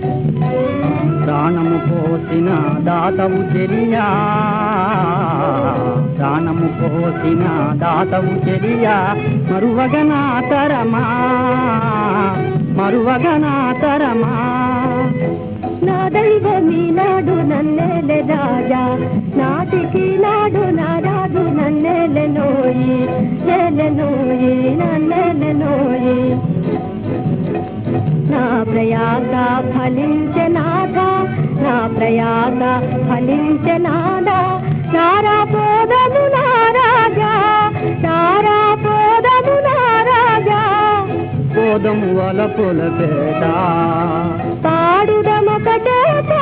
ప్రాణము పోసిన దాతవు చెలియా, ప్రాణము పోసిన దాతవు చెలియా, మరువగనా తరమా, మరువగనా తరమా. నా దైవమీ నాడు నన్నేలే రాజా, నాటికి నాడు నా రాజు నన్నేలే నోయి, నోయి నన్నేలే నోయి. నా ప్రయాస ఫలించనాదా, నా ప్రయాస ఫలించనాదా, నారా పోదము నా రాజా, నారా పోదము నా రాజా. పోదము వలపుల పేట పాడుదమొకటే